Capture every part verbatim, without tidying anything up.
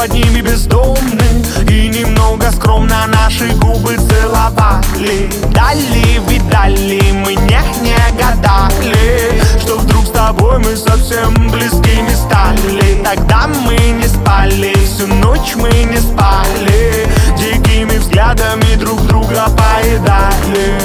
под ними бездомны, и немного скромно наши губы целовали. Дали, видали, мы не, не гадали, что вдруг с тобой мы совсем близкими стали. Тогда мы не спали, всю ночь мы не спали, дикими взглядами друг друга поедали.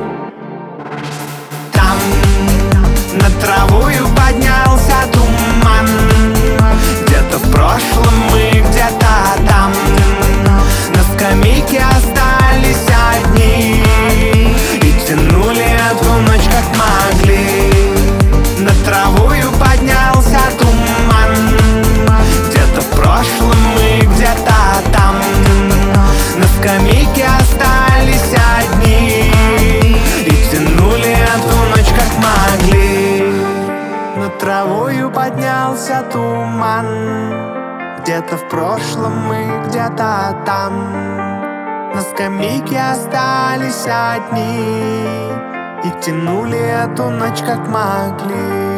Там над травою поднялся туман, где-то в прошлом мы, где-то там. На скамейке остались одни и тянули эту ночь как могли. Над травою поднялся туман, где-то в прошлом мы, где-то там. На скамейке остались одни и тянули эту ночь как могли. Над травою поднялся туман, где-то в прошлом мы, где-то там. На скамейке остались одни и тянули эту ночь как могли.